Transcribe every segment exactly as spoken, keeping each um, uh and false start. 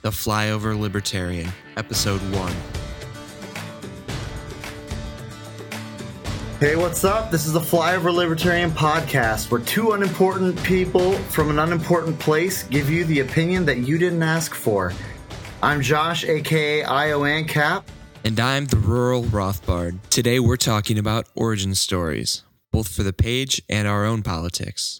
The Flyover Libertarian, Episode one. Hey, what's up? This is the Flyover Libertarian podcast, where two unimportant people from an unimportant place give you the opinion that you didn't ask for. I'm Josh, aka I O ANCAP. And I'm the Rural Rothbard. Today we're talking about origin stories, both for the page and our own politics.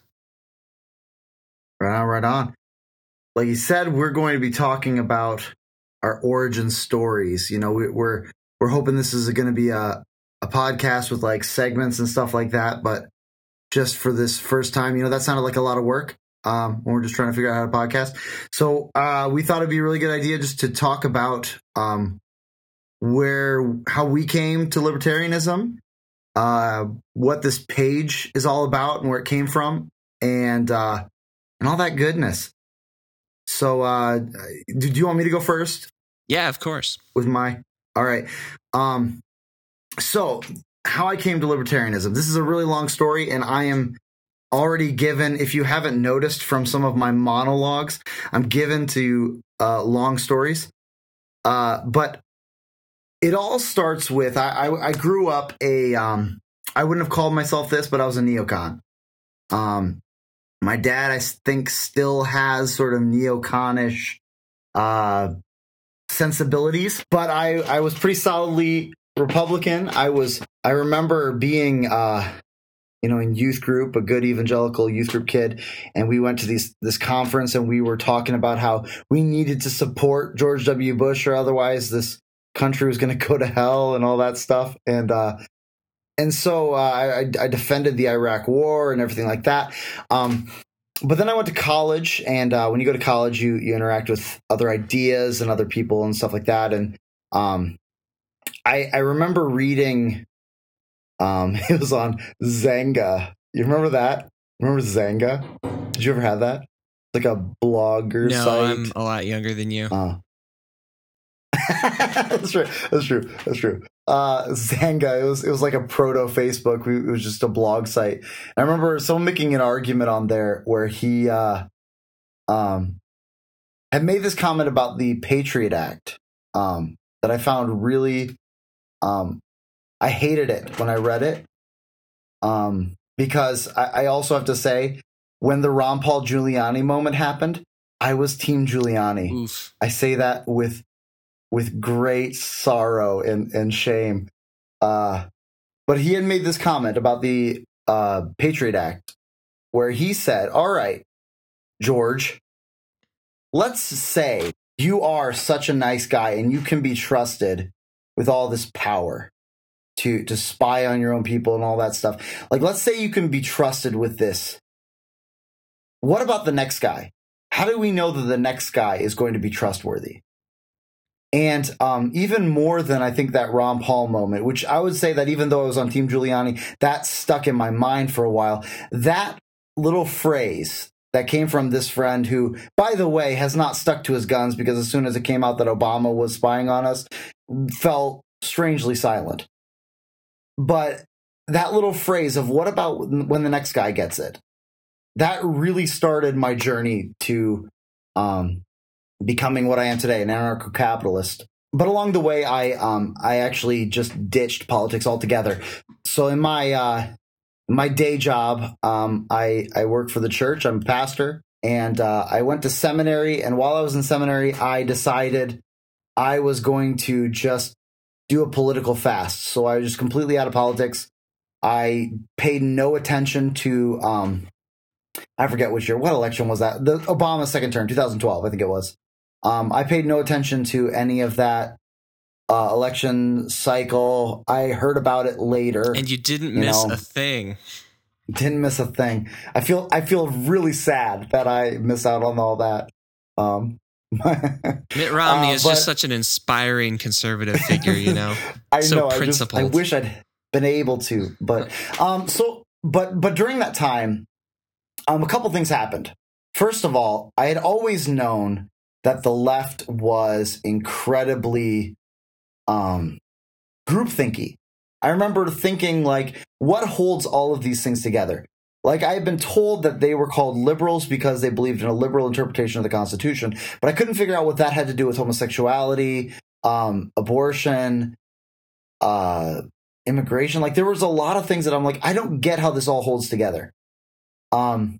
Right on, right on. Like you said, we're going to be talking about our origin stories. You know, we, we're we're hoping this is going to be a, a podcast with like segments and stuff like that. But just for this first time, you know, that sounded like a lot of work um, when we're just trying to figure out how to podcast. So uh, we thought it'd be a really good idea just to talk about um, where how we came to libertarianism, uh, what this page is all about and where it came from, and uh, and all that goodness. So, uh, do you want me to go first? Yeah, of course. With my, all right. Um, so how I came to libertarianism. This is a really long story, and I am already given, if you haven't noticed from some of my monologues, I'm given to uh, long stories. Uh, but it all starts with, I, I, I grew up a, um, I wouldn't have called myself this, but I was a neocon. Um, My dad, I think, still has sort of neoconish uh, sensibilities, but I, I was pretty solidly Republican. I was, I remember being, uh, you know, in youth group, a good evangelical youth group kid, and we went to these this conference, and we were talking about how we needed to support George W. Bush, or otherwise this country was going to go to hell and all that stuff, and uh, And so uh, I, I defended the Iraq War and everything like that. Um, but then I went to college, and uh, when you go to college, you you interact with other ideas and other people and stuff like that. And um, I, I remember reading, um, it was on Xanga. You remember that? Remember Xanga? Did you ever have that? Like a blogger no, site? I'm a lot younger than you. Uh. That's true. That's true. That's true. Uh, Xanga, it was it was like a proto Facebook. It was just a blog site. And I remember someone making an argument on there where he uh, um, had made this comment about the Patriot Act um, that I found really. Um, I hated it when I read it um, because I, I also have to say, when the Ron Paul Giuliani moment happened, I was Team Giuliani. Oof. I say that with. with great sorrow and, and shame. Uh, but he had made this comment about the uh, Patriot Act, where he said, all right, George, let's say you are such a nice guy and you can be trusted with all this power to, to spy on your own people and all that stuff. Like, let's say you can be trusted with this. What about the next guy? How do we know that the next guy is going to be trustworthy? And um, even more than I think that Ron Paul moment, which I would say that even though I was on Team Giuliani, that stuck in my mind for a while. That little phrase that came from this friend who, by the way, has not stuck to his guns, because as soon as it came out that Obama was spying on us, fell strangely silent. But that little phrase of what about when the next guy gets it? That really started my journey to um becoming what I am today, an anarcho-capitalist. But along the way, I um I actually just ditched politics altogether. So in my uh, my day job, um I I work for the church. I'm a pastor, and uh, I went to seminary. And while I was in seminary, I decided I was going to just do a political fast. So I was just completely out of politics. I paid no attention to um I forget which year. What election was that? The Obama second term, two thousand twelve, I think it was. Um, I paid no attention to any of that uh, election cycle. I heard about it later. And you didn't you miss know, a thing. Didn't miss a thing. I feel I feel really sad that I miss out on all that. Um, Mitt Romney uh, is but, just such an inspiring conservative figure, you know. I so know. principled. I, just, I wish I'd been able to, but um, so but but during that time, um, a couple things happened. First of all, I had always known that the left was incredibly um, groupthinky. I remember thinking, like, what holds all of these things together? Like, I had been told that they were called liberals because they believed in a liberal interpretation of the Constitution, but I couldn't figure out what that had to do with homosexuality, um, abortion, uh, immigration. Like, there was a lot of things that I'm like, I don't get how this all holds together. Um,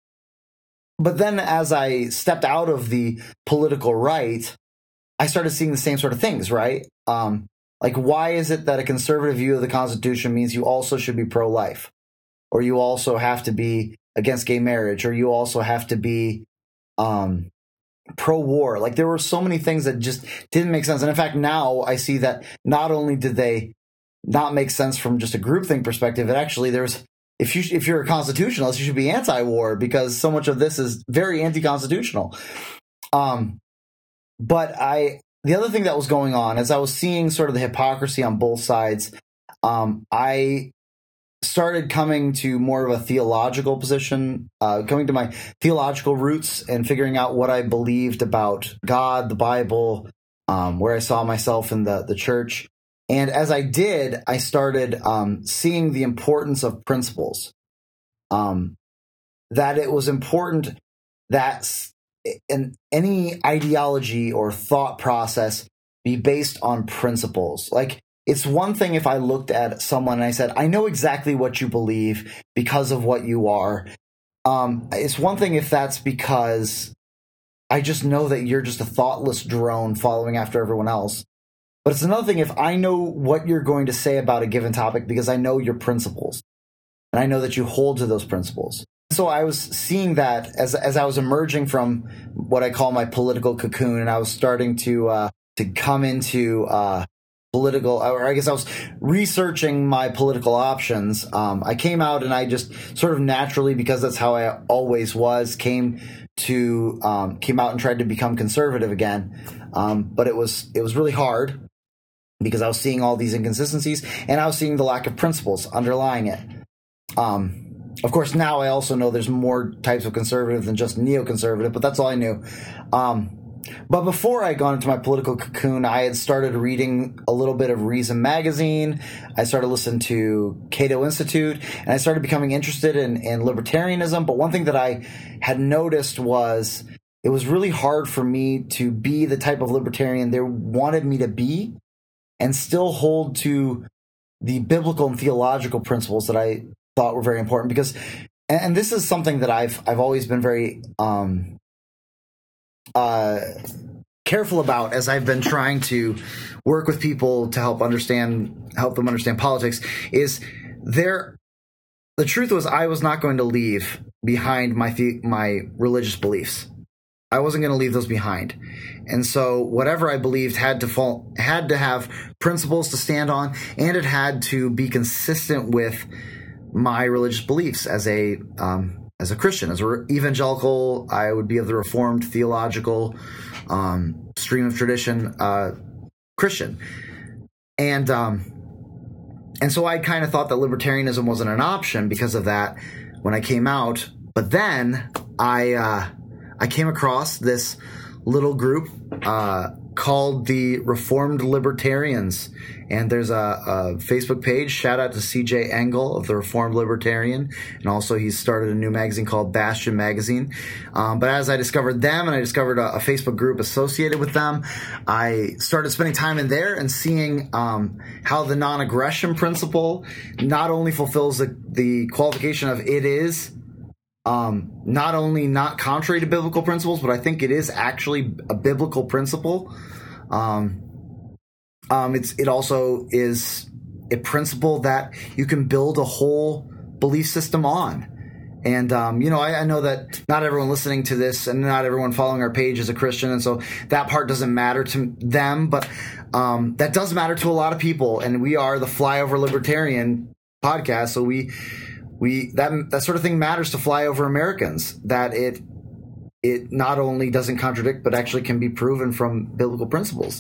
but then as I stepped out of the political right, I started seeing the same sort of things, right? Um, like, why is it that a conservative view of the Constitution means you also should be pro-life, or you also have to be against gay marriage, or you also have to be um, pro-war? Like, there were so many things that just didn't make sense. And in fact, now I see that not only did they not make sense from just a groupthink perspective, it actually there's if you if you're a constitutionalist, you should be anti-war, because so much of this is very anti-constitutional. Um, but I the other thing that was going on, as I was seeing sort of the hypocrisy on both sides, um, I started coming to more of a theological position, uh, coming to my theological roots and figuring out what I believed about God, the Bible, um, where I saw myself in the, the church. And as I did, I started um, seeing the importance of principles, um, that it was important that in any ideology or thought process be based on principles. Like, it's one thing if I looked at someone and I said, I know exactly what you believe because of what you are. Um, it's one thing if that's because I just know that you're just a thoughtless drone following after everyone else. But it's another thing if I know what you're going to say about a given topic because I know your principles and I know that you hold to those principles. So I was seeing that as as I was emerging from what I call my political cocoon, and I was starting to uh, to come into uh, political, or I guess I was researching my political options. Um, I came out and I just sort of naturally, because that's how I always was, came to um, came out and tried to become conservative again. Um, but it was it was really hard because I was seeing all these inconsistencies and I was seeing the lack of principles underlying it. Um, Of course, now I also know there's more types of conservative than just neoconservative, but that's all I knew. Um, but before I got into my political cocoon, I had started reading a little bit of Reason Magazine. I started listening to Cato Institute, and I started becoming interested in, in libertarianism. But one thing that I had noticed was it was really hard for me to be the type of libertarian they wanted me to be and still hold to the biblical and theological principles that I thought were very important, because, and this is something that I've I've always been very um, uh, careful about as I've been trying to work with people to help understand help them understand politics. Is there the truth was I was not going to leave behind my the, my religious beliefs. I wasn't going to leave those behind, and so whatever I believed had to fall had to have principles to stand on, and it had to be consistent with my religious beliefs as a um, as a Christian, as an evangelical. I would be of the Reformed theological um, stream of tradition uh, Christian, and um, and so I kind of thought that libertarianism wasn't an option because of that when I came out. But then I uh, I came across this little group uh, called the Reformed Libertarians. And there's a, a Facebook page. Shout out to C J Engel of the Reformed Libertarian. And also he's started a new magazine called Bastion Magazine. Um, but as I discovered them and I discovered a, a Facebook group associated with them, I started spending time in there and seeing um, how the non-aggression principle not only fulfills the, the qualification of it is um, not only not contrary to biblical principles, but I think it is actually a biblical principle. Um, Um, it's it also is a principle that you can build a whole belief system on. And, um, you know, I, I know that not everyone listening to this and not everyone following our page is a Christian. And so that part doesn't matter to them. But um, that does matter to a lot of people. And we are the Flyover Libertarian podcast. So we we that that sort of thing matters to flyover Americans, that it it not only doesn't contradict, but actually can be proven from biblical principles.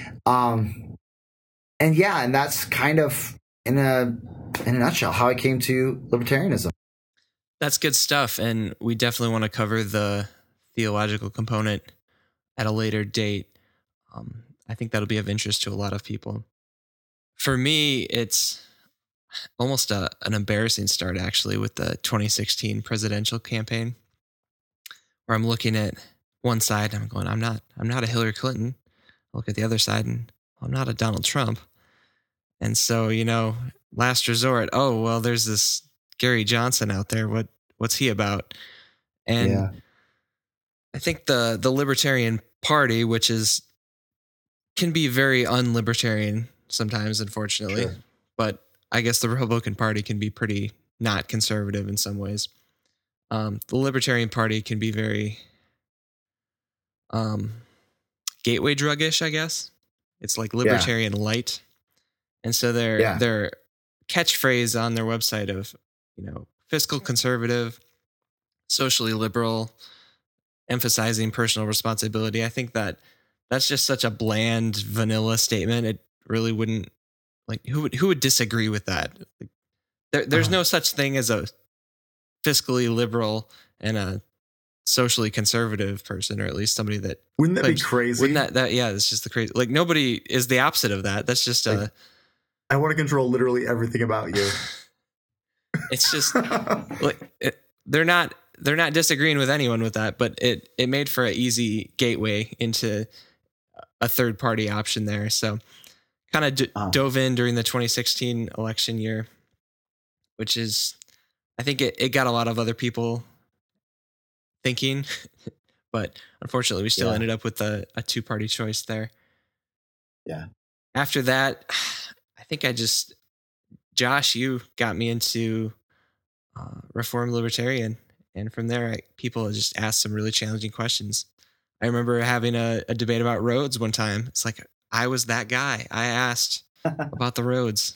Um, and yeah, and that's kind of in a in a nutshell how I came to libertarianism. That's good stuff, and we definitely want to cover the theological component at a later date. Um, I think that'll be of interest to a lot of people. For me, it's almost a, an embarrassing start, actually, with the twenty sixteen presidential campaign, where I'm looking at one side and I'm going, I'm not, I'm not a Hillary Clinton. I look at the other side and I'm not a Donald Trump. And so, you know, last resort, oh, well, there's this Gary Johnson out there. What, what's he about? And Yeah. I think the, the Libertarian Party, which is, can be very unlibertarian sometimes, unfortunately, Sure. but I guess the Republican Party can be pretty not conservative in some ways. Um, the Libertarian Party can be very um, gateway druggish, I guess. It's like libertarian yeah. light. And so their yeah. their catchphrase on their website of, you know, fiscal conservative, socially liberal, emphasizing personal responsibility. I think that that's just such a bland, vanilla statement. It really wouldn't, like, who would who would disagree with that? Like, there, there's uh-huh. no such thing as a fiscally liberal and a socially conservative person, or at least somebody that wouldn't that like, be crazy? Wouldn't that that yeah? It's just the crazy. Like, nobody is the opposite of that. That's just like, a. I want to control literally everything about you. It's just like it, they're not they're not disagreeing with anyone with that, but it it made for an easy gateway into a third party option there. So kind of d- oh. dove in during the twenty sixteen election year, which is, I think it, it got a lot of other people thinking, but unfortunately we still yeah. ended up with a, a two party choice there. Yeah. After that, I think I just, Josh, you got me into uh, Reformed Libertarian. And from there, I, people just asked some really challenging questions. I remember having a, a debate about roads one time. It's like, I was that guy. I asked about the roads.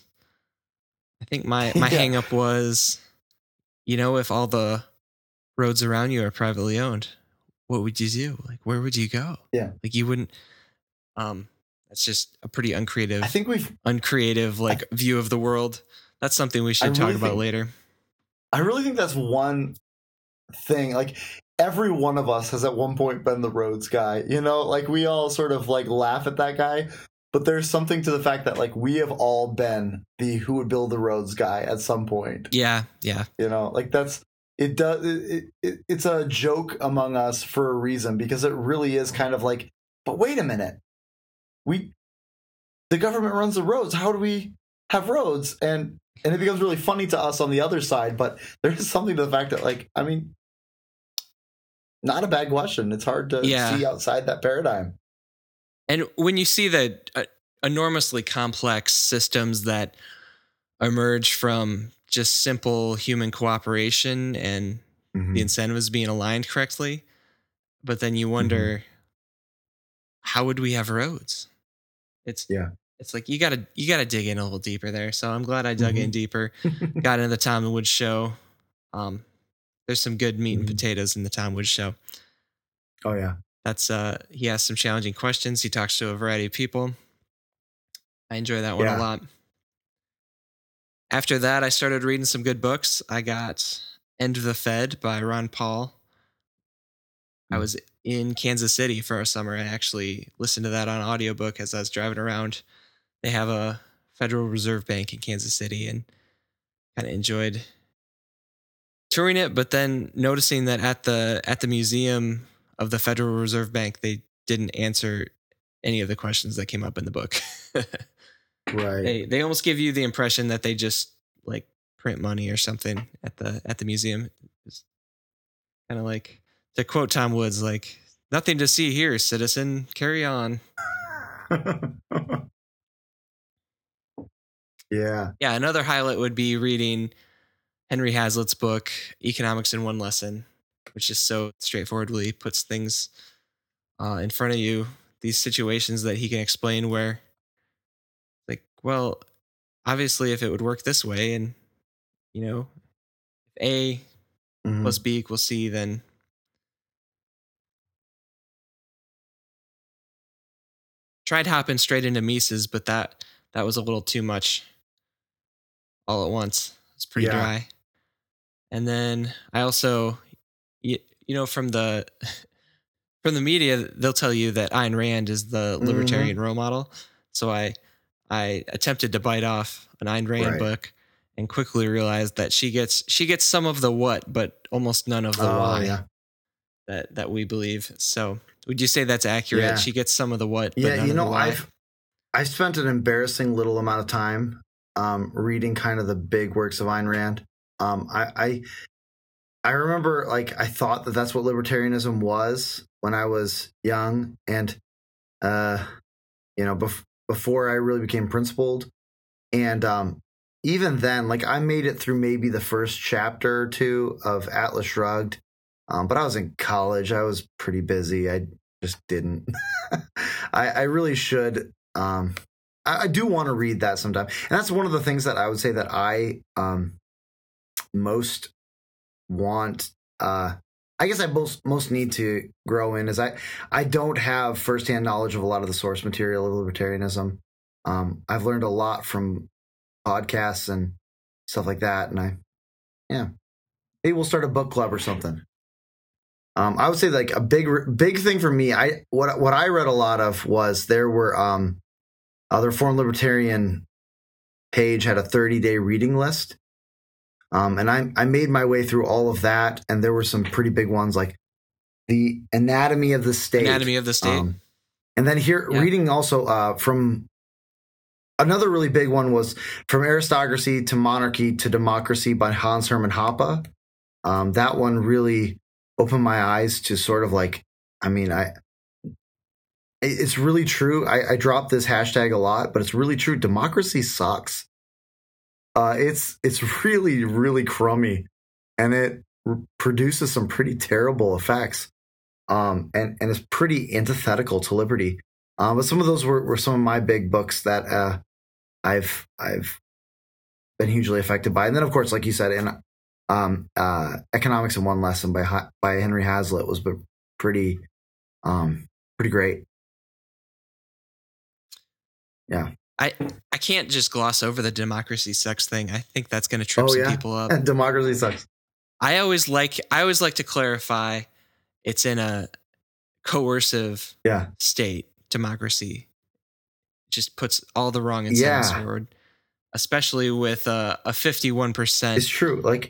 I think my, my yeah. hang up was, you know, if all the roads around you are privately owned, what would you do? Like, where would you go? Yeah. Like, you wouldn't, um, that's just a pretty uncreative, I think we've uncreative, like I, view of the world. That's something we should I talk really about think, later. I really think that's one thing. Like, every one of us has at one point been the roads guy, you know, like we all sort of like laugh at that guy, but there's something to the fact that like we have all been the who would build the roads guy at some point. Yeah. Yeah. You know, like that's, it does, it, it, it's a joke among us for a reason, because it really is kind of like, but wait a minute, we, the government runs the roads. How do we have roads? And, and it becomes really funny to us on the other side, but there is something to the fact that like, I mean, not a bad question. It's hard to yeah. see outside that paradigm. And when you see the uh, enormously complex systems that emerge from just simple human cooperation and mm-hmm. the incentives being aligned correctly, but then you wonder, mm-hmm. how would we have roads? It's yeah. It's like you gotta you gotta dig in a little deeper there. So I'm glad I dug mm-hmm. in deeper. Got into the Tom and Woods show. Um, there's some good meat mm-hmm. and potatoes in the Tom Woods show. Oh yeah, that's uh. He asks some challenging questions. He talks to a variety of people. I enjoy that one yeah. a lot. After that, I started reading some good books. I got End of the Fed by Ron Paul. Mm-hmm. I was in Kansas City for a summer. I actually listened to that on audiobook as I was driving around. They have a Federal Reserve Bank in Kansas City, and kind of enjoyed touring it, but then noticing that at the at the museum of the Federal Reserve Bank, they didn't answer any of the questions that came up in the book. Right. They they almost give you the impression that they just like print money or something at the at the museum. It's kind of like, to quote Tom Woods, like, nothing to see here, citizen. Carry on. Yeah. Yeah, another highlight would be reading Henry Hazlitt's book, Economics in One Lesson, which just so straightforwardly puts things uh, in front of you, these situations that he can explain where, like, well, obviously if it would work this way and, you know, if A mm-hmm. plus B equals C, then tried hopping straight into Mises, but that that was a little too much all at once. It's pretty yeah. dry. And then I also, you, you know, from the from the media, they'll tell you that Ayn Rand is the libertarian mm-hmm. role model. So I I attempted to bite off an Ayn Rand right. book, and quickly realized that she gets she gets some of the what, but almost none of the oh, why yeah. that that we believe. So would you say that's accurate? Yeah. She gets some of the what, but yeah, none you of know, the why? I've I spent an embarrassing little amount of time um, reading kind of the big works of Ayn Rand. Um, I, I I remember, like, I thought that that's what libertarianism was when I was young, and uh, you know, bef- before I really became principled. And um, even then, like, I made it through maybe the first chapter or two of Atlas Shrugged, um, but I was in college. I was pretty busy. I just didn't. I, I really should. Um, I, I do want to read that sometime, and that's one of the things that I would say that I um, most want. Uh, I guess I most most need to grow in is I I don't have firsthand knowledge of a lot of the source material of libertarianism. Um, I've learned a lot from podcasts and stuff like that, and I yeah, maybe we'll start a book club or something. Um, I would say like a big big thing for me. I what what I read a lot of was there were um, uh, the Reformed Libertarian page had a thirty day reading list. Um, and I, I made my way through all of that, and there were some pretty big ones like the Anatomy of the State. Anatomy of the State. Um, and then here, yeah. reading also uh, from another really big one was From Aristocracy to Monarchy to Democracy by Hans Hermann Hoppe. Um, that one really opened my eyes to sort of like, I mean, I it's really true. I, I drop this hashtag a lot, but it's really true. Democracy sucks. Uh, it's it's really, really crummy, and it r- produces some pretty terrible effects, um, and, and it's pretty antithetical to liberty. Um, but some of those were, were some of my big books that uh, I've I've been hugely affected by. And then, of course, like you said, in um, uh, Economics in One Lesson by by Henry Hazlitt was pretty um, pretty great. Yeah. I I can't just gloss over the democracy sucks thing. I think that's going to trip oh, some yeah? people up. Democracy sucks. I always like I always like to clarify it's in a coercive yeah. state. Democracy just puts all the wrong incentives yeah. forward, especially with uh, a fifty-one percent. It's true. Like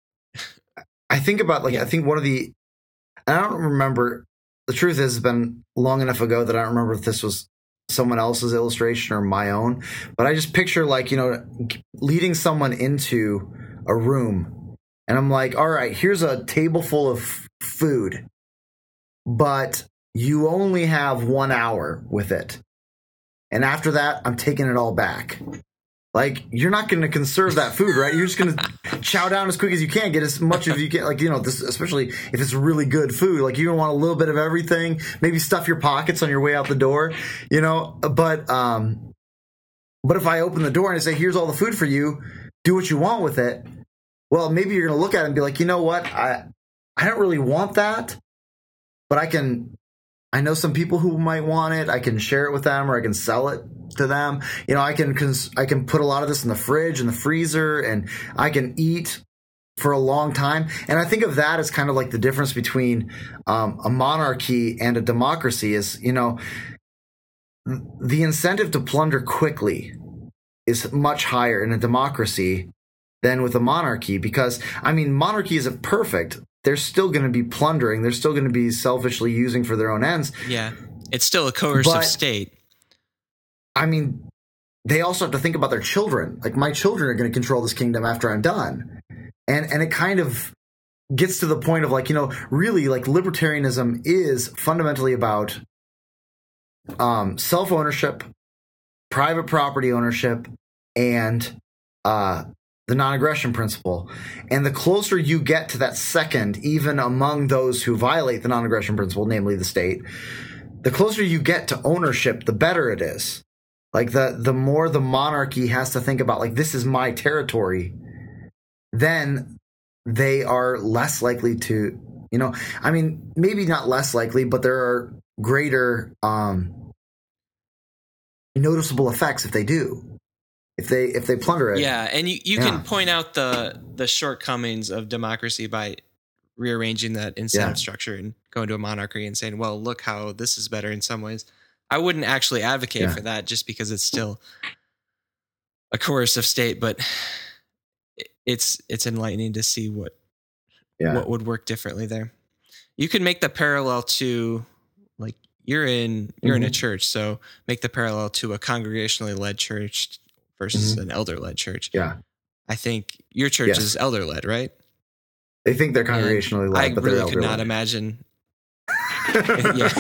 I think about like yeah. I think one of the I don't remember. The truth is, it's been long enough ago that I don't remember if this was someone else's illustration or my own, but I just picture like, you know, leading someone into a room and I'm like, all right, here's a table full of food, but you only have one hour with it. And after that, I'm taking it all back. Like, you're not going to conserve that food, right? You're just going to chow down as quick as you can, get as much as you can. Like, you know, this, especially if it's really good food, like you're going to want a little bit of everything, maybe stuff your pockets on your way out the door, you know, but, um, but if I open the door and I say, here's all the food for you, do what you want with it. Well, maybe you're going to look at it and be like, you know what? I, I don't really want that, but I can, I know some people who might want it. I can share it with them, or I can sell it to them. You know, I can cons- I can put a lot of this in the fridge and the freezer, and I can eat for a long time. And I think of that as kind of like the difference between um, a monarchy and a democracy is, you know, the incentive to plunder quickly is much higher in a democracy than with a monarchy, because, I mean, monarchy isn't perfect. They're still going to be plundering. They're still going to be selfishly using for their own ends. Yeah. It's still a coercive but, state. I mean, they also have to think about their children. Like, my children are going to control this kingdom after I'm done. And and it kind of gets to the point of, like, you know, really, like, libertarianism is fundamentally about um, self-ownership, private property ownership, and uh the non-aggression principle. And the closer you get to that second, even among those who violate the non-aggression principle, namely the state, the closer you get to ownership, the better it is. Like the, the more the monarchy has to think about, like, this is my territory, then they are less likely to, you know, I mean, maybe not less likely, but there are greater um, noticeable effects if they do. If they if they plunder it. Yeah, and you, you yeah. can point out the the shortcomings of democracy by rearranging that incentive yeah. structure and going to a monarchy and saying, well, look how this is better in some ways. I wouldn't actually advocate yeah. for that just because it's still a coercive state, but it's it's enlightening to see what yeah. what would work differently there. You can make the parallel to, like, you're in you're mm-hmm. in a church, so make the parallel to a congregationally led church versus mm-hmm. an elder led church. Yeah, I think your church yes. is elder led, right? They think they're congregationally led, I but really they're could not imagine. Yeah,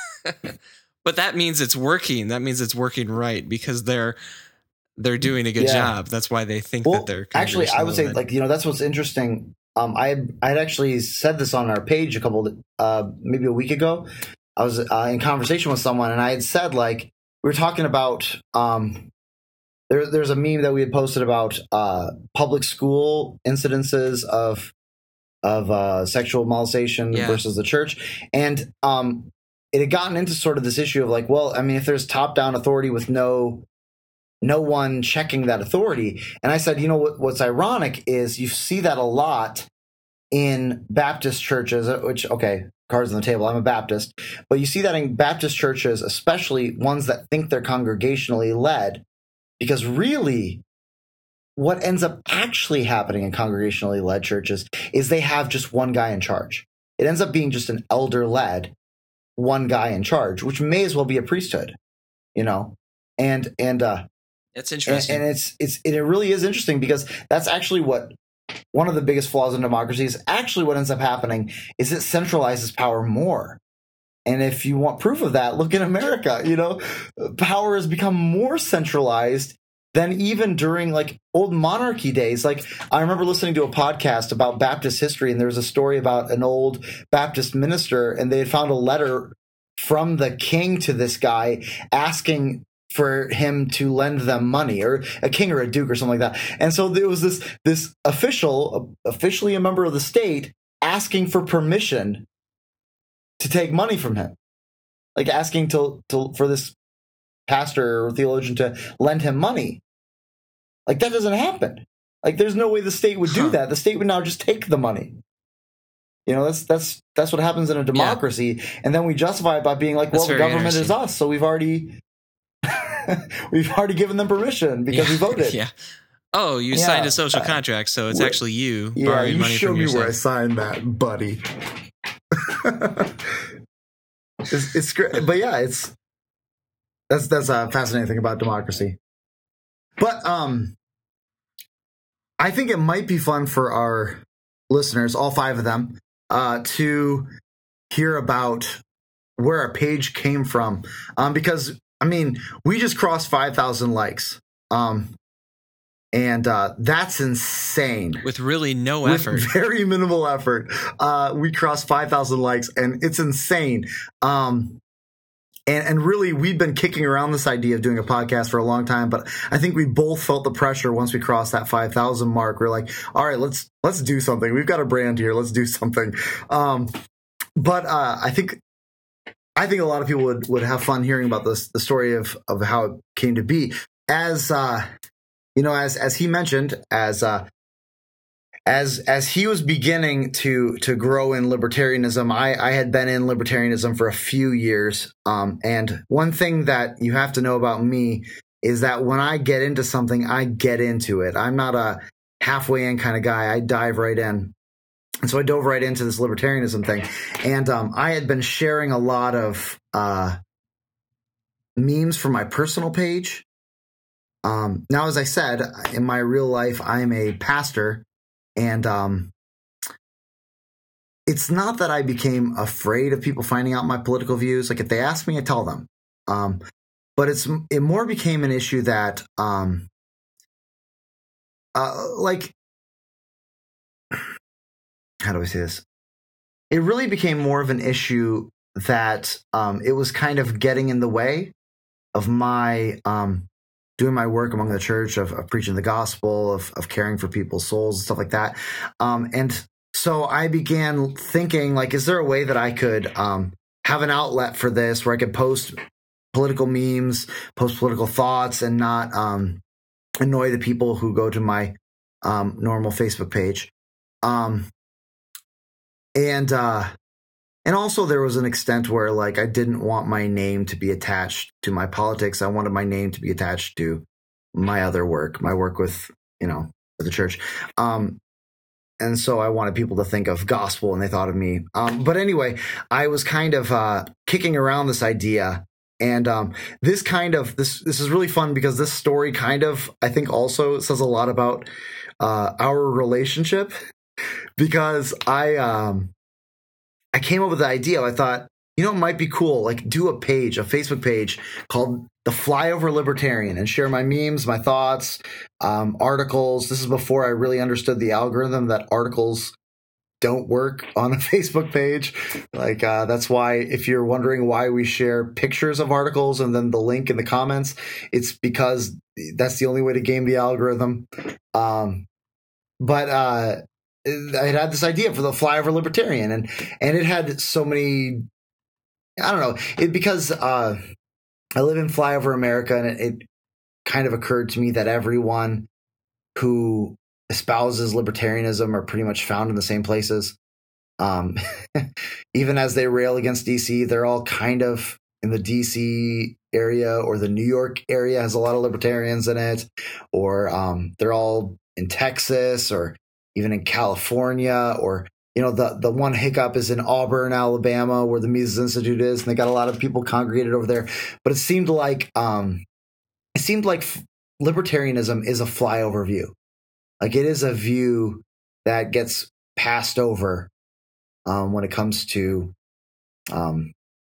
but that means it's working. That means it's working right because they're they're doing a good yeah. job. That's why they think well, that they're actually. I would say, like, you know, that's what's interesting. Um, I had, I had actually said this on our page a couple, uh, maybe a week ago. I was uh, in conversation with someone, and I had said, like, we were talking about. Um, there, there's a meme that we had posted about uh, public school incidences of of uh, sexual molestation yeah. versus the church, and um, it had gotten into sort of this issue of like, well, I mean, if there's top down authority with no. no one checking that authority. And I said, you know, what, what's ironic is you see that a lot in Baptist churches, which, okay, cards on the table, I'm a Baptist, but you see that in Baptist churches, especially ones that think they're congregationally led, because really what ends up actually happening in congregationally led churches is they have just one guy in charge. It ends up being just an elder led one guy in charge, which may as well be a priesthood, you know? And, and, uh, It's interesting. And, and it's it's it really is interesting because that's actually what one of the biggest flaws in democracy is. Actually, what ends up happening is it centralizes power more. And if you want proof of that, look in America. You know, power has become more centralized than even during like old monarchy days. Like I remember listening to a podcast about Baptist history, and there was a story about an old Baptist minister, and they had found a letter from the king to this guy asking for him to lend them money, or a king or a duke or something like that. And so there was this this official, officially a member of the state, asking for permission to take money from him, like asking to, to for this pastor or theologian to lend him money. Like that doesn't happen. Like there's no way the state would do huh. that. The state would now just take the money. You know, that's that's that's what happens in a democracy, yeah. and then we justify it by being like, that's well, the government is us, so we've already. We've already given them permission because yeah, we voted. Yeah. Oh, you yeah. signed a social contract, so it's actually you yeah, borrowing you money show from me yourself. Where I signed that, buddy. it's, it's great, but yeah, it's that's that's a fascinating thing about democracy. But um, I think it might be fun for our listeners, all five of them, uh, to hear about where our page came from, um, because. I mean, we just crossed five thousand likes, um, and uh, that's insane. With really no With effort. Very minimal effort. Uh, we crossed five thousand likes, and it's insane. Um, and, and really, we've been kicking around this idea of doing a podcast for a long time, but I think we both felt the pressure once we crossed that five thousand mark. We're like, all right, let's let's do something. We've got a brand here. Let's do something. Um, but uh, I think... I think a lot of people would, would have fun hearing about this, the story of, of how it came to be. As uh, you know, as as he mentioned, as uh, as as he was beginning to to grow in libertarianism, I, I had been in libertarianism for a few years. Um, and one thing that you have to know about me is that when I get into something, I get into it. I'm not a halfway in kind of guy. I dive right in. And so I dove right into this libertarianism thing. And um, I had been sharing a lot of uh, memes from my personal page. Um, now, as I said, in my real life, I am a pastor. And um, it's not that I became afraid of people finding out my political views. Like if they ask me, I tell them. Um, but it's it more became an issue that, um, uh, like, how do I say this? It really became more of an issue that um, it was kind of getting in the way of my um, doing my work among the church, of, of preaching the gospel, of, of caring for people's souls and stuff like that. Um, and so I began thinking, like, is there a way that I could um, have an outlet for this where I could post political memes, post political thoughts, and not um, annoy the people who go to my um, normal Facebook page. Um, And, uh, and also there was an extent where like, I didn't want my name to be attached to my politics. I wanted my name to be attached to my other work, my work with, you know, at the church. Um, and so I wanted people to think of gospel, and they thought of me. Um, but anyway, I was kind of uh, kicking around this idea. And um, this kind of this this is really fun because this story kind of, I think, also says a lot about uh, our relationship. Because I um, I came up with the idea. I thought, you know, it might be cool, like do a page, a Facebook page called The Flyover Libertarian, and share my memes, my thoughts, um, articles. This is before I really understood the algorithm that articles don't work on a Facebook page. Like uh, that's why, if you're wondering why we share pictures of articles and then the link in the comments, it's because that's the only way to game the algorithm. Um, but uh, I had this idea for the Flyover Libertarian, and and it had so many. I don't know it because uh, I live in Flyover America, and it, it kind of occurred to me that everyone who espouses libertarianism are pretty much found in the same places. Um, even as they rail against D C, they're all kind of in the D C area, or the New York area has a lot of libertarians in it, or um, they're all in Texas, or even in California, or, you know, the, the one hiccup is in Auburn, Alabama, where the Mises Institute is, and they got a lot of people congregated over there. But it seemed like um, it seemed like libertarianism is a flyover view. Like it is a view that gets passed over um, when it comes to um,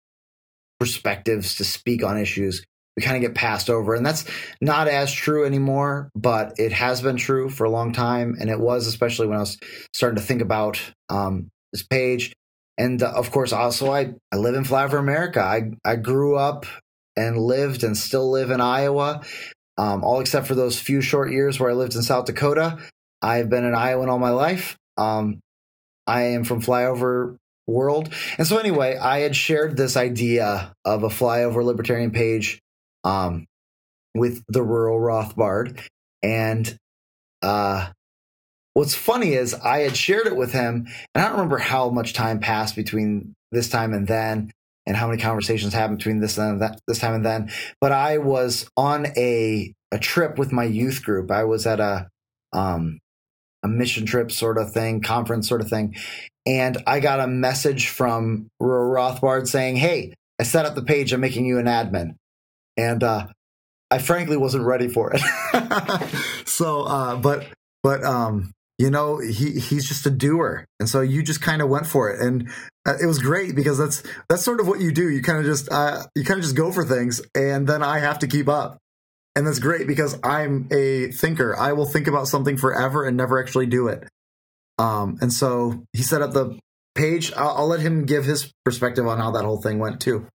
perspectives to speak on issues. We kind of get passed over, and that's not as true anymore, but it has been true for a long time. And it was, especially when I was starting to think about um, this page. And uh, of course, also I, I live in Flyover America. I, I grew up and lived and still live in Iowa. Um, all except for those few short years where I lived in South Dakota. I've been in Iowa all my life. Um, I am from Flyover World. And so anyway, I had shared this idea of a Flyover Libertarian page um, with the rural Rothbard. And uh, what's funny is I had shared it with him, and I don't remember how much time passed between this time and then, and how many conversations happened between this and that, this time and then. But I was on a a trip with my youth group. I was at a um, a mission trip sort of thing, conference sort of thing, and I got a message from Rothbard saying, "Hey, I set up the page. I'm making you an admin," and uh, I frankly wasn't ready for it. so, uh, but but um, you know, he he's just a doer, and so you just kind of went for it, and uh, it was great because that's that's sort of what you do. You kind of just uh, you kind of just go for things, and then I have to keep up, and that's great because I'm a thinker. I will think about something forever and never actually do it. Um, and so he set up the page. I'll, I'll let him give his perspective on how that whole thing went too.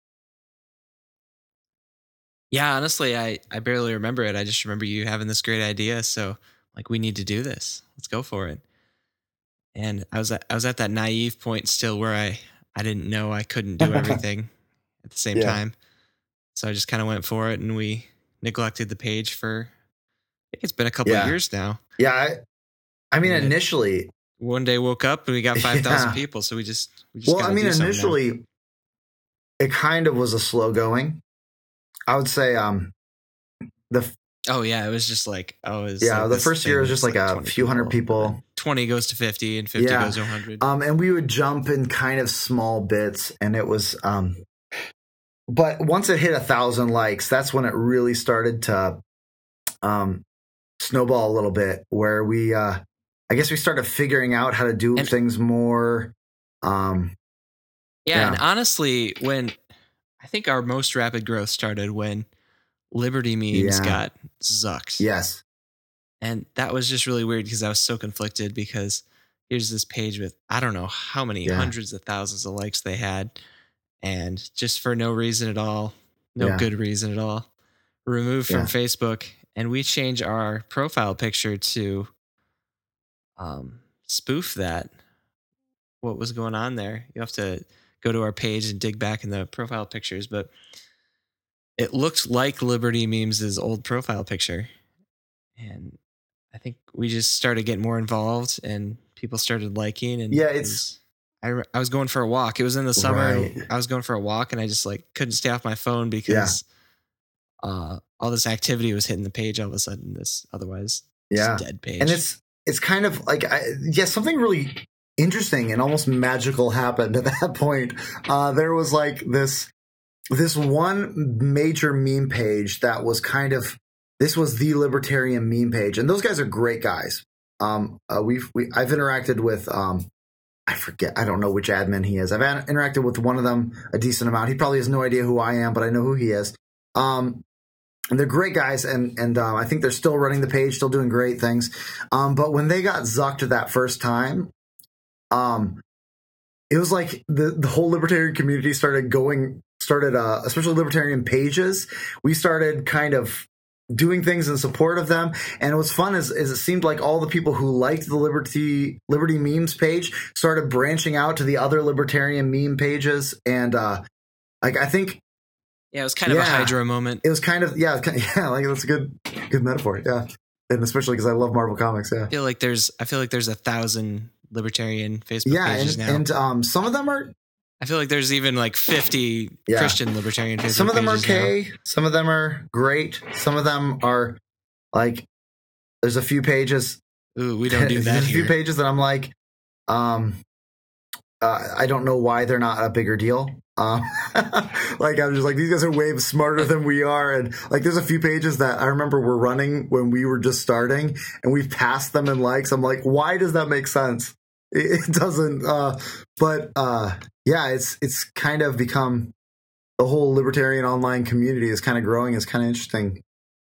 Yeah, honestly, I, I barely remember it. I just remember you having this great idea. So, like, we need to do this. Let's go for it. And I was at, I was at that naive point still where I, I didn't know I couldn't do everything at the same yeah. time. So I just kind of went for it, and we neglected the page for, I think it's been a couple yeah. of years now. Yeah. I, I mean, and initially. One day woke up and we got five thousand yeah. people. So we just, we just well, I mean, initially, now. It kind of was a slow going. I would say um, the oh yeah, it was just like oh it was yeah like the first year was just like, like a few hundred people. Twenty goes to fifty, and fifty yeah. goes to a hundred. Um, and we would jump in kind of small bits, and it was um, but once it hit a thousand likes, that's when it really started to um snowball a little bit. Where we, uh, I guess, we started figuring out how to do and, things more. Um, yeah, yeah, and honestly, when I think our most rapid growth started when Liberty Memes yeah. got zucked. Yes. And that was just really weird because I was so conflicted because here's this page with, I don't know how many yeah. hundreds of thousands of likes they had. And just for no reason at all, no yeah. good reason at all, removed from yeah. Facebook. And we changed our profile picture to um, spoof that. What was going on there? You have to go to our page and dig back in the profile pictures, but it looked like Liberty Memes' old profile picture. And I think we just started getting more involved and people started liking. And yeah, it's, it was, I, I was going for a walk. It was in the summer. Right. And I was going for a walk and I just like couldn't stay off my phone because yeah. uh, all this activity was hitting the page all of a sudden. This otherwise Yeah. Just dead page. And it's it's kind of like, I, yeah, something really interesting and almost magical happened at that point. Uh, there was like this this one major meme page that was kind of, this was the libertarian meme page, and those guys are great guys. Um, uh, we've we I've interacted with um, I forget I don't know which admin he is. I've ad- interacted with one of them a decent amount. He probably has no idea who I am, but I know who he is. Um, and they're great guys, and and um, I think they're still running the page, still doing great things. Um, but when they got zucked that first time, um, it was like the the whole libertarian community started going. started uh, especially libertarian pages. We started kind of doing things in support of them, and what's fun is, is it seemed like all the people who liked the liberty liberty memes page started branching out to the other libertarian meme pages, and uh like I think yeah it was kind yeah, of a Hydra moment. It was kind of yeah kind of, yeah like that's a good good metaphor, yeah, and especially because I love Marvel Comics. Yeah, I feel like there's I feel like there's a thousand libertarian Facebook yeah pages and, now, and um some of them are I feel like there's even like fifty yeah. Christian libertarian Facebook Some of them are okay. Now. Some of them are great. Some of them are like, there's a few pages. Ooh, we don't do that There's here. a few pages that I'm like, um, uh, I don't know why they're not a bigger deal. Um, like I'm just like, these guys are way smarter than we are. And like, there's a few pages that I remember were running when we were just starting, and we've passed them in likes. I'm like, why does that make sense? It, it doesn't. Uh, but, uh, yeah, it's it's kind of become, the whole libertarian online community is kind of growing. It's kind of interesting.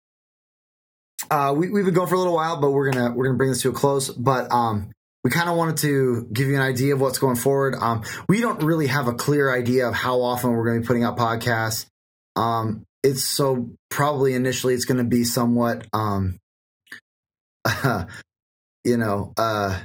Uh, we, we've been going for a little while, but we're gonna we're gonna bring this to a close. But um, we kind of wanted to give you an idea of what's going forward. Um, we don't really have a clear idea of how often we're going to be putting out podcasts. Um, it's so probably initially it's going to be somewhat, um, uh, you know, uh,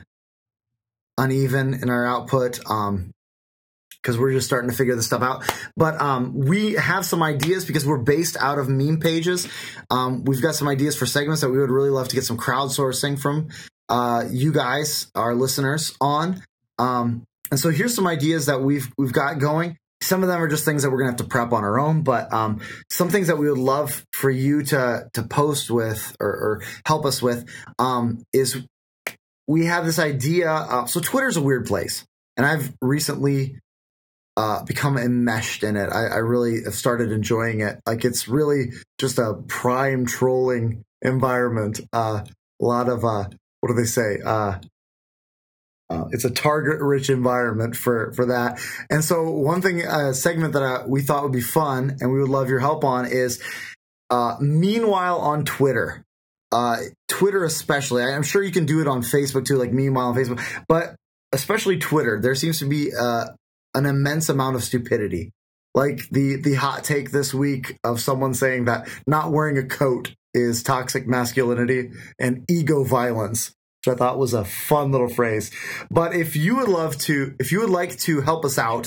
uneven in our output. Um, because we're just starting to figure this stuff out. But um, we have some ideas because we're based out of meme pages. Um, we've got some ideas for segments that we would really love to get some crowdsourcing from uh, you guys, our listeners, on. Um, and so here's some ideas that we've we've got going. Some of them are just things that we're going to have to prep on our own, but um, some things that we would love for you to to post with or, or help us with um, is we have this idea. Uh, so Twitter's a weird place, and I've recently Uh, become enmeshed in it. I, I really have started enjoying it. Like, it's really just a prime trolling environment. Uh, a lot of, uh, what do they say? Uh, uh, it's a target-rich environment for, for that. And so one thing, a uh, segment that I, we thought would be fun and we would love your help on is uh, Meanwhile on Twitter. Uh, Twitter especially. I'm sure you can do it on Facebook too, like Meanwhile on Facebook. But especially Twitter. There seems to be uh, an immense amount of stupidity. Like the the hot take this week of someone saying that not wearing a coat is toxic masculinity and ego violence, which I thought was a fun little phrase. But if you would love to, if you would like to help us out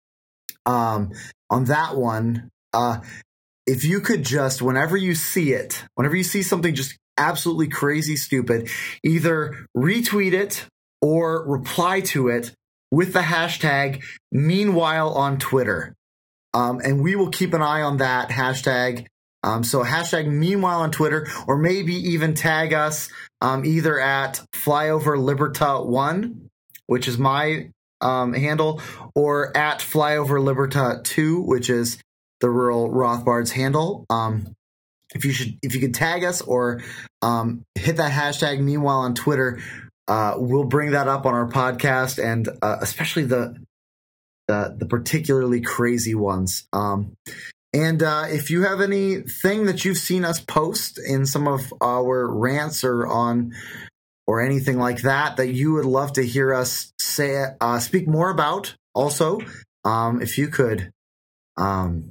um, on that one, uh, if you could just, whenever you see it, whenever you see something just absolutely crazy stupid, either retweet it or reply to it with the hashtag Meanwhile on Twitter. Um, and we will keep an eye on that hashtag. Um, so hashtag Meanwhile on Twitter, or maybe even tag us um, either at Flyover Liberta one, which is my um, handle, or at Flyover Liberta two, which is the rural Rothbard's handle. Um, if you should, if you could tag us or um, hit that hashtag Meanwhile on Twitter, Uh, we'll bring that up on our podcast, and uh, especially the, the the particularly crazy ones. Um, and uh, if you have anything that you've seen us post in some of our rants or on or anything like that that you would love to hear us say, uh, speak more about, also, um, if you could um,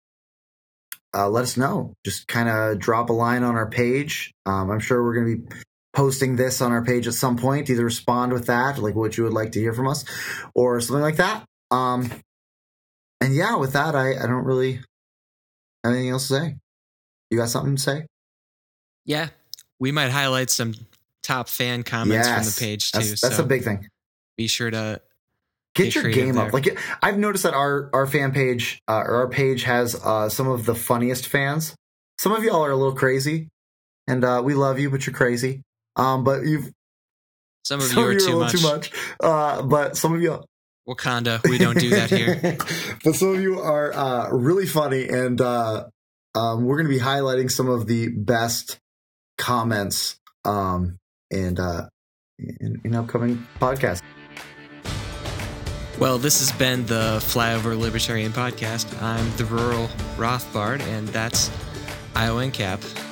uh, let us know. Just kind of drop a line on our page. Um, I'm sure we're going to be posting this on our page at some point. Either respond with that, like what you would like to hear from us, or something like that. Um, and yeah, with that, I, I don't really have anything else to say. You got something to say? Yeah, we might highlight some top fan comments yes, from the page too. That's, that's so a big thing. Be sure to get your game there. Up. Like I've noticed that our our fan page uh, or our page has uh, some of the funniest fans. Some of y'all are a little crazy, and uh, we love you, but you're crazy. Um, but you've some of some you are, of you too, are much. too much. Uh, but some of you, Wakanda, we don't do that here. But some of you are uh, really funny, and uh, um, we're going to be highlighting some of the best comments um, and uh, in, in upcoming podcasts. Well, this has been the Flyover Libertarian Podcast. I'm the Rural Rothbard, and that's I O N Cap.